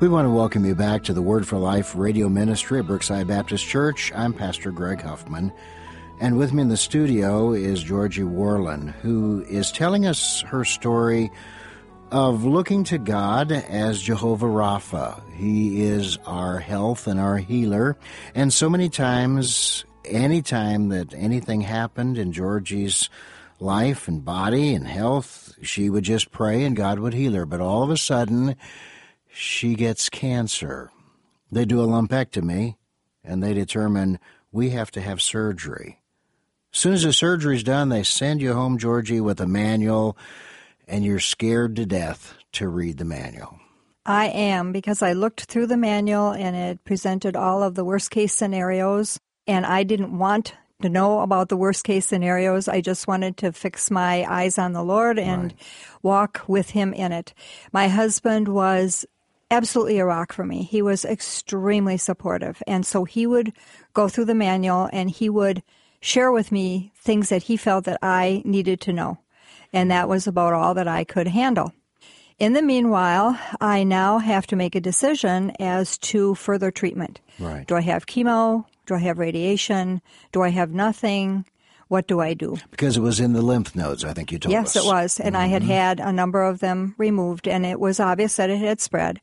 We want to welcome you back to the Word for Life radio ministry at Brookside Baptist Church. I'm Pastor Greg Huffman, and with me in the studio is Georgie Worland, who is telling us her story of looking to God as Jehovah Rapha. He is our health and our healer, and so many times, anytime that anything happened in Georgie's life and body and health, she would just pray and God would heal her. But all of a sudden, she gets cancer. They do a lumpectomy, and they determine we have to have surgery. As soon as the surgery's done, they send you home, Georgie, with a manual, and you're scared to death to read the manual. I am, because I looked through the manual, and it presented all of the worst-case scenarios, and I didn't want to know about the worst-case scenarios. I just wanted to fix my eyes on the Lord and walk with Him in it. My husband was absolutely a rock for me. He was extremely supportive. And so he would go through the manual and he would share with me things that he felt that I needed to know. And that was about all that I could handle. In the meanwhile, I now have to make a decision as to further treatment. Right. Do I have chemo? Do I have radiation? Do I have nothing? What do I do? Because it was in the lymph nodes, I think you told us. Yes, it was. And I had had a number of them removed, and it was obvious that it had spread.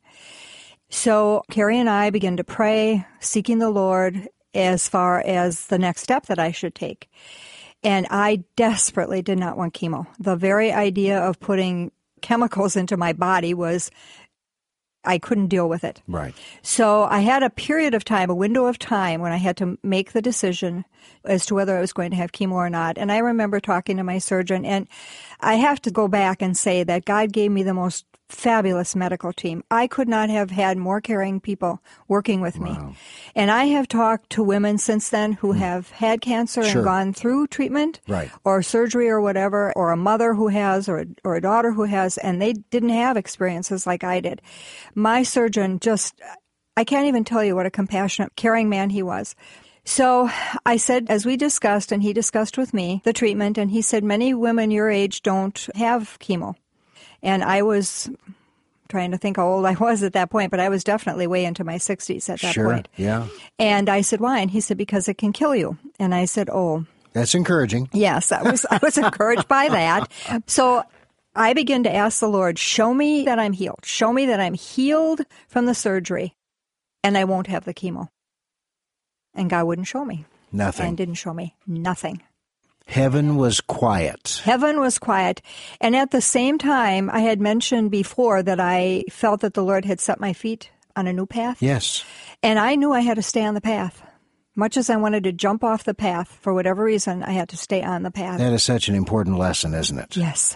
So Carrie and I began to pray, seeking the Lord as far as the next step that I should take. And I desperately did not want chemo. The very idea of putting chemicals into my body was, I couldn't deal with it. Right. So I had a period of time, a window of time, when I had to make the decision as to whether I was going to have chemo or not. And I remember talking to my surgeon, and I have to go back and say that God gave me the most fabulous medical team. I could not have had more caring people working with me. And I have talked to women since then who have had cancer and gone through treatment or surgery or whatever, or a mother who has, or a daughter who has, and they didn't have experiences like I did. My surgeon I can't even tell you what a compassionate, caring man he was. So I said, as we discussed, and he discussed with me the treatment, and he said, many women your age don't have chemo. And I was trying to think how old I was at that point, but I was definitely way into my 60s at that point. Yeah. And I said, why? And he said, because it can kill you. And I said, oh. That's encouraging. Yes, I was encouraged by that. So I began to ask the Lord, show me that I'm healed. Show me that I'm healed from the surgery, and I won't have the chemo. And God wouldn't show me. Nothing. And didn't show me nothing. Heaven was quiet. Heaven was quiet. And at the same time, I had mentioned before that I felt that the Lord had set my feet on a new path. Yes. And I knew I had to stay on the path. Much as I wanted to jump off the path, for whatever reason, I had to stay on the path. That is such an important lesson, isn't it? Yes.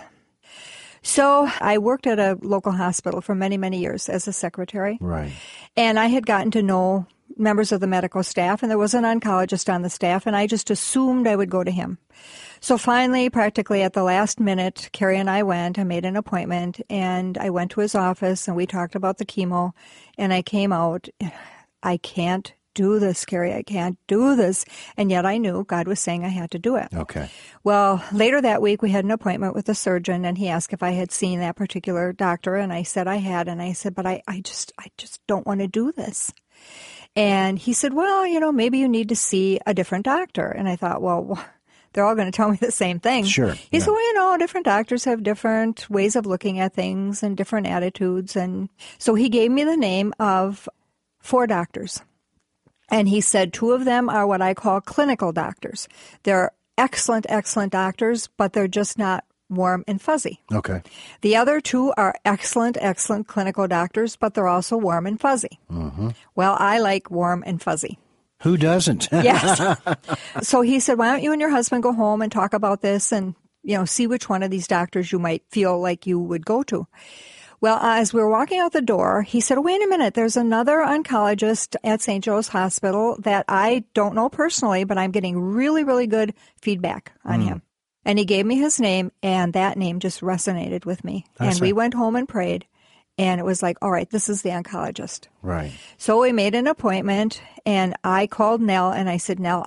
So I worked at a local hospital for many, many years as a secretary. Right. And I had gotten to know members of the medical staff, and there was an oncologist on the staff, and I just assumed I would go to him. So finally, practically at the last minute, Carrie and I went and made an appointment, and I went to his office, and we talked about the chemo, and I came out, I can't do this, Carrie, I can't do this. And yet I knew God was saying I had to do it. Okay. Well, later that week, we had an appointment with the surgeon, and he asked if I had seen that particular doctor, and I said I had, and I said, but I just don't want to do this. And he said, well, maybe you need to see a different doctor. And I thought, well, they're all going to tell me the same thing. Sure. He said, well, different doctors have different ways of looking at things and different attitudes. And so he gave me the name of 4 doctors. And he said 2 of them are what I call clinical doctors. They're excellent, excellent doctors, but they're just not warm and fuzzy. Okay. The other 2 are excellent, excellent clinical doctors, but they're also warm and fuzzy. Mm-hmm. Well, I like warm and fuzzy. Who doesn't? Yes. So he said, why don't you and your husband go home and talk about this and, see which one of these doctors you might feel like you would go to. Well, as we were walking out the door, he said, wait a minute, there's another oncologist at St. Joe's Hospital that I don't know personally, but I'm getting really, really good feedback on him. And he gave me his name, and that name just resonated with me. And we went home and prayed, and it was like, all right, this is the oncologist. Right. So we made an appointment, and I called Nell, and I said, Nell, I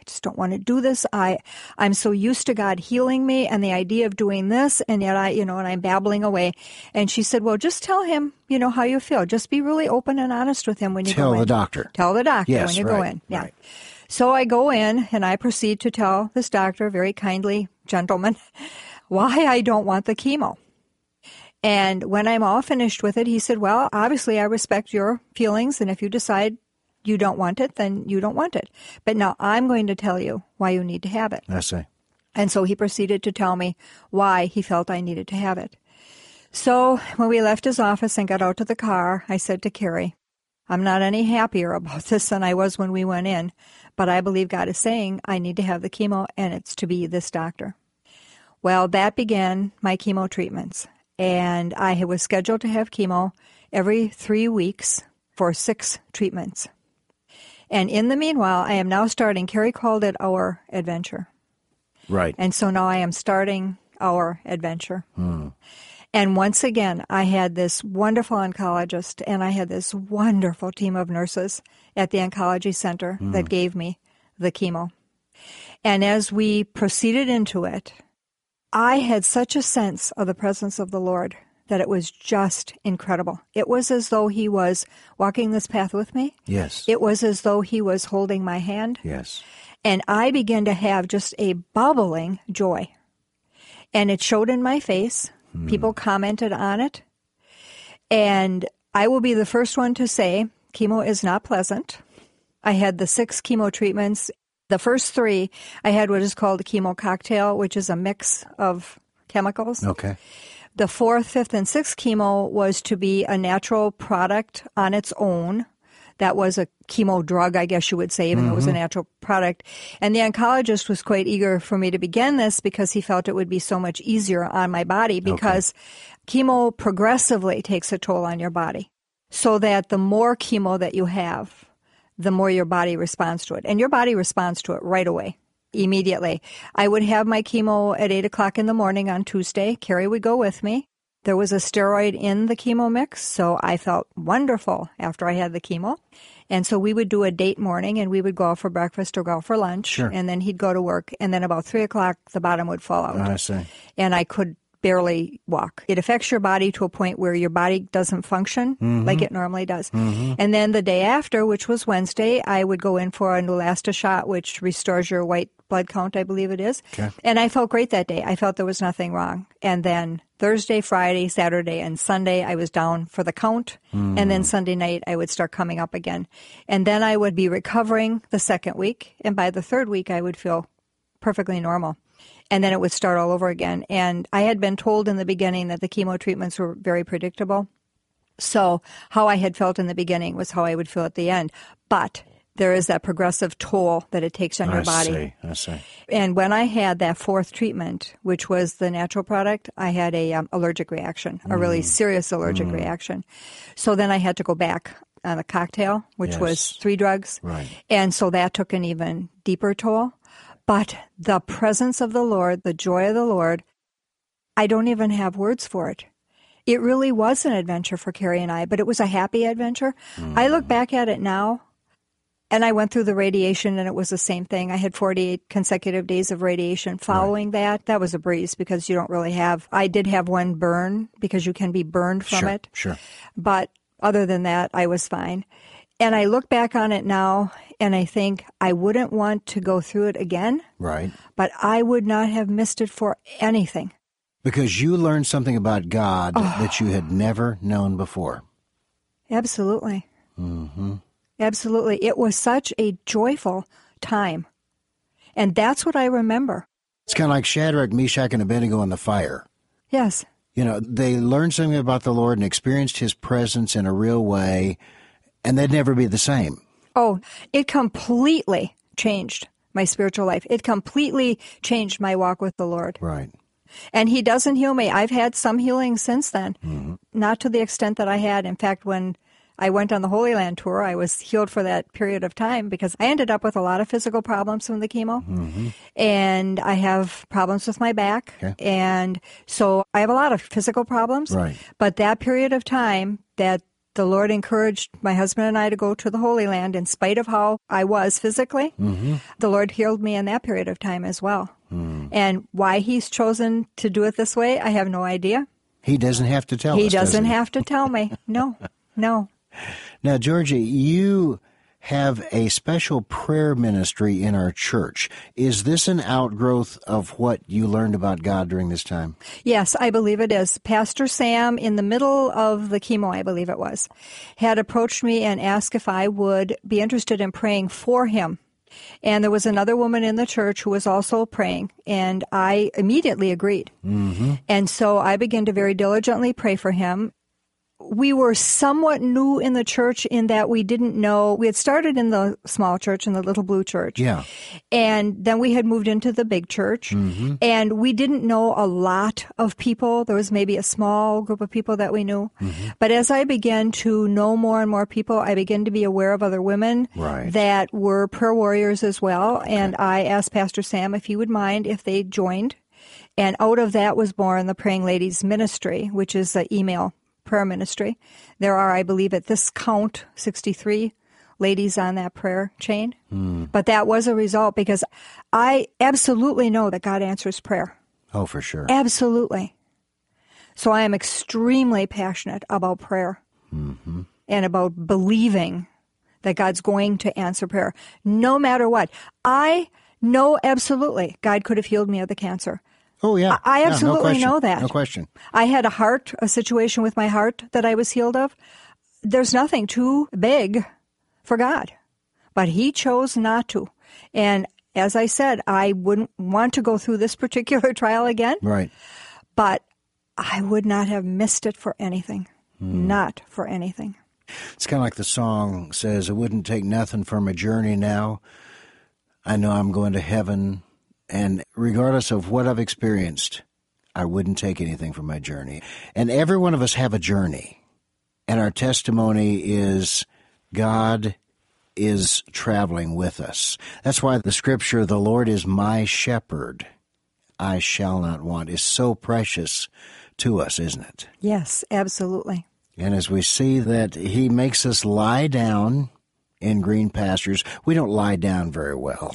just don't want to do this. I'm so used to God healing me and the idea of doing this, and yet and I'm babbling away. And she said, well, just tell him, how you feel. Just be really open and honest with him when you go in. Tell the doctor. Tell the doctor yes, when you right, go in. Yeah. Right. So I go in and I proceed to tell this doctor, very kindly gentleman, why I don't want the chemo. And when I'm all finished with it, he said, well, obviously I respect your feelings, and if you decide you don't want it, then you don't want it. But now I'm going to tell you why you need to have it. I see. And so he proceeded to tell me why he felt I needed to have it. So when we left his office and got out to the car, I said to Carrie, I'm not any happier about this than I was when we went in, but I believe God is saying I need to have the chemo, and it's to be this doctor. Well, that began my chemo treatments, and I was scheduled to have chemo every 3 weeks for 6 treatments. And in the meanwhile, I am now starting, Carrie called it our adventure. Right. And so now I am starting our adventure. And once again, I had this wonderful oncologist, and I had this wonderful team of nurses at the oncology center that gave me the chemo. And as we proceeded into it, I had such a sense of the presence of the Lord that it was just incredible. It was as though he was walking this path with me. Yes. It was as though he was holding my hand. Yes. And I began to have just a bubbling joy. And it showed in my face. People commented on it. And I will be the first one to say chemo is not pleasant. I had the 6 chemo treatments. The first 3, I had what is called a chemo cocktail, which is a mix of chemicals. Okay. The 4th, 5th, and 6th chemo was to be a natural product on its own. That was a chemo drug, I guess you would say, even though it was a natural product. And the oncologist was quite eager for me to begin this because he felt it would be so much easier on my body because chemo progressively takes a toll on your body. So that the more chemo that you have, the more your body responds to it. And your body responds to it right away. Immediately. I would have my chemo at 8 o'clock in the morning on Tuesday. Carrie would go with me. There was a steroid in the chemo mix, so I felt wonderful after I had the chemo. And so we would do a date morning, and we would go out for breakfast or go out for lunch. Sure. And then he'd go to work. And then about 3 o'clock, the bottom would fall out. I see. And I could barely walk. It affects your body to a point where your body doesn't function like it normally does. And then the day after, which was Wednesday, I would go in for a Neulasta shot, which restores your white blood count, I believe it is. Okay. And I felt great that day. I felt there was nothing wrong. And then Thursday, Friday, Saturday, and Sunday, I was down for the count. And then Sunday night, I would start coming up again. And then I would be recovering the second week. And by the third week, I would feel perfectly normal. And then it would start all over again. And I had been told in the beginning that the chemo treatments were very predictable. So how I had felt in the beginning was how I would feel at the end. But there is that progressive toll that it takes on your body. I see. And when I had that 4th treatment, which was the natural product, I had a allergic reaction, a really serious allergic reaction. So then I had to go back on a cocktail, which was 3 drugs. Right. And so that took an even deeper toll. But the presence of the Lord, the joy of the Lord, I don't even have words for it. It really was an adventure for Carrie and I, but it was a happy adventure. I look back at it now, and I went through the radiation, and it was the same thing. I had 48 consecutive days of radiation following that. That was a breeze because you don't really have. I did have one burn because you can be burned from it. Sure. But other than that, I was fine. And I look back on it now, and I think I wouldn't want to go through it again. Right. But I would not have missed it for anything. Because you learned something about God that you had never known before. Absolutely. Absolutely. It was such a joyful time. And that's what I remember. It's kind of like Shadrach, Meshach, and Abednego in the fire. Yes. You know, they learned something about the Lord and experienced His presence in a real way, and they'd never be the same. Oh, it completely changed my spiritual life. It completely changed my walk with the Lord. Right. And He doesn't heal me. I've had some healing since then, not to the extent that I had. In fact, when I went on the Holy Land tour, I was healed for that period of time because I ended up with a lot of physical problems from the chemo. And I have problems with my back. Okay. And so I have a lot of physical problems. Right. But that period of time, that the Lord encouraged my husband and I to go to the Holy Land in spite of how I was physically. Mm-hmm. The Lord healed me in that period of time as well. And why he's chosen to do it this way, I have no idea. He doesn't have to tell us, He doesn't does he? have to tell me. No. Now, Georgie, you have a special prayer ministry in our church. Is this an outgrowth of what you learned about God during this time? Yes, I believe it is. Pastor Sam, in the middle of the chemo, I believe it was, had approached me and asked if I would be interested in praying for him. And there was another woman in the church who was also praying, and I immediately agreed. Mm-hmm. And so I began to very diligently pray for him. We were somewhat new in the church in that we didn't know. We had started in the small church, in the Little Blue Church. Yeah. And then we had moved into the big church. Mm-hmm. And we didn't know a lot of people. There was maybe a small group of people that we knew. Mm-hmm. But as I began to know more and more people, I began to be aware of other women Right. that were prayer warriors as well. Okay. And I asked Pastor Sam if he would mind if they joined. And out of that was born the Praying Ladies Ministry, which is the email prayer ministry. There are, I believe, at this count, 63 ladies on that prayer chain. But that was a result because I absolutely know that God answers prayer. Oh, for sure. Absolutely. So I am extremely passionate about prayer and about believing that God's going to answer prayer, no matter what. I know absolutely God could have healed me of the cancer. Oh, yeah. I absolutely know that. No question. I had a situation with my heart that I was healed of. There's nothing too big for God, but he chose not to. And as I said, I wouldn't want to go through this particular trial again. Right. But I would not have missed it for anything. Not for anything. It's kind of like the song says, it wouldn't take nothing for my journey now. I know I'm going to heaven. And regardless of what I've experienced, I wouldn't take anything from my journey. And every one of us have a journey. And our testimony is God is traveling with us. That's why the scripture, the Lord is my shepherd, I shall not want, is so precious to us, isn't it? Yes, absolutely. And as we see that he makes us lie down in green pastures, we don't lie down very well.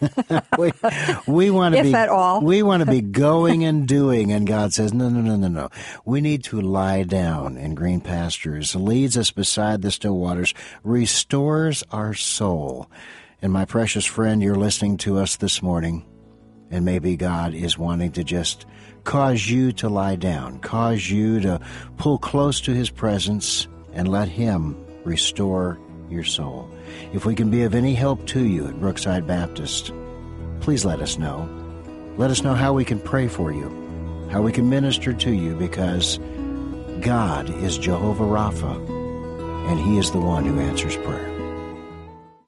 we want to if at all. We want to be going and doing, and God says, no. We need to lie down in green pastures, leads us beside the still waters, restores our soul. And my precious friend, you're listening to us this morning, and maybe God is wanting to just cause you to lie down, cause you to pull close to his presence and let him restore your soul. If we can be of any help to you at Brookside Baptist, please let us know. Let us know how we can pray for you, how we can minister to you, because God is Jehovah Rapha, and he is the one who answers prayer.